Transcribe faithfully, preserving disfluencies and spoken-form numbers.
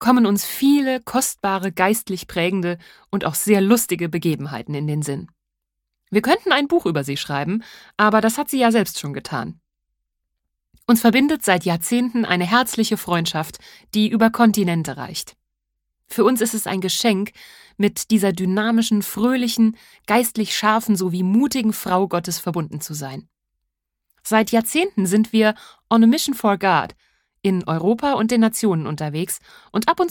kommen uns viele kostbare, geistlich prägende und auch sehr lustige Begebenheiten in den Sinn. Wir könnten ein Buch über sie schreiben, aber das hat sie ja selbst schon getan. Uns verbindet seit Jahrzehnten eine herzliche Freundschaft, die über Kontinente reicht. Für uns ist es ein Geschenk, mit dieser dynamischen, fröhlichen, geistlich scharfen sowie mutigen Frau Gottes verbunden zu sein. Seit Jahrzehnten sind wir on a mission for God in Europa und den Nationen unterwegs und ab und